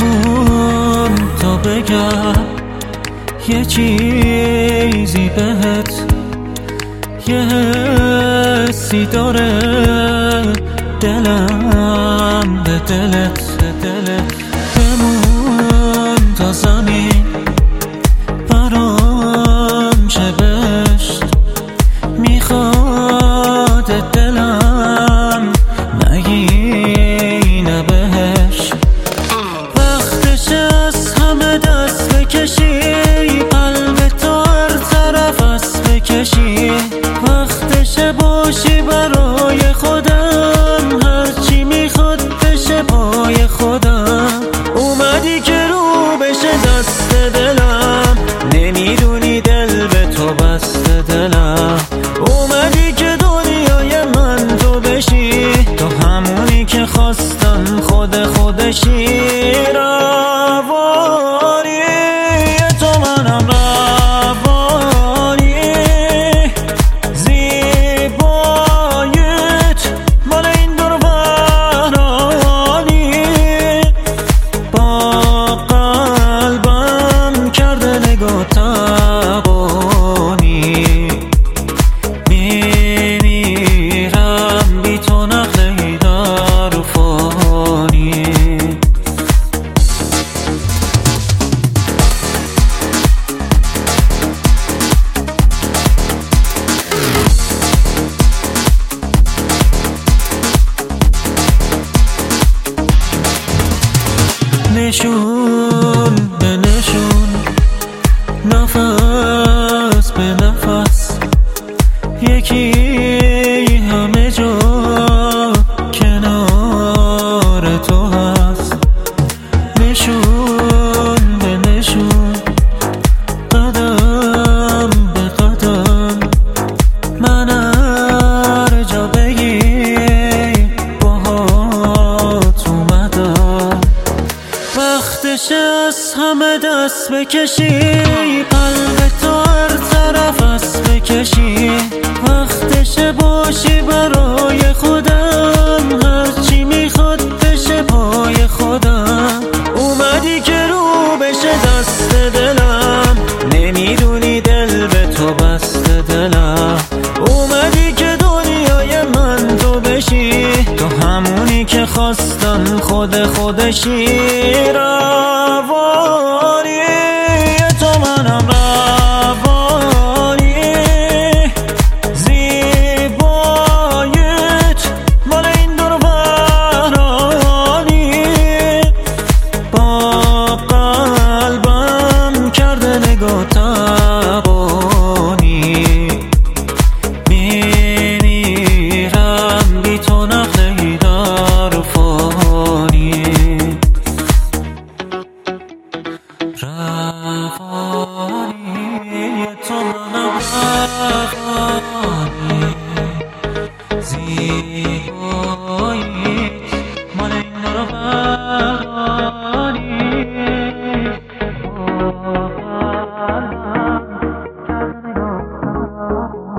بمون تا بگم یه چیزی بهت، یه حسی داره دلم به دلت. بمون تا زمین برام شه بهشت، میخواد دلم نگینه بهش. وقتش از همه دست بکشی، قلب تو هر طرف است بکشی. وقتش باشی برای خودم، هرچی میخواد بشه پای خودم. اومدی که رو بشه دست دلم، نمیدونی دل به تو بسته دلم. اومدی که دنیای من تو بشی، تو همونی که خواستم خودشی. روانی تو منم، روانی زیباییت مال این دور ورانی. با قلبم کرده نگاه تبانی، میمیرم بی تو نقلی در فانی. نشون به نشون، نفس به نفس، یکی همه جا کنار تو هست. نشون به نشون، قدم به قدم، من هر جا بگی باهات اومدم. وقتش از همه دست بکشی، قلب تو هر طرف است بکشی. وقتش باشی برای خودم، هرچی میخواد بشه پای خودم. اومدی که رو بشه دست دلم، نمیدونی دل به تو بسته دلم. اومدی که دنیای من تو بشی، تو همونی که خواستم خودشی. روانی تو منم، روانی زیباییت مال این دور ورانی. با قلبم کرده نگاه تبانی، میمیرم بی تو نقلی در فانی. روانی تو منم، روانی زیباییت مال این دور ورانی. با قلبم کرده نگاه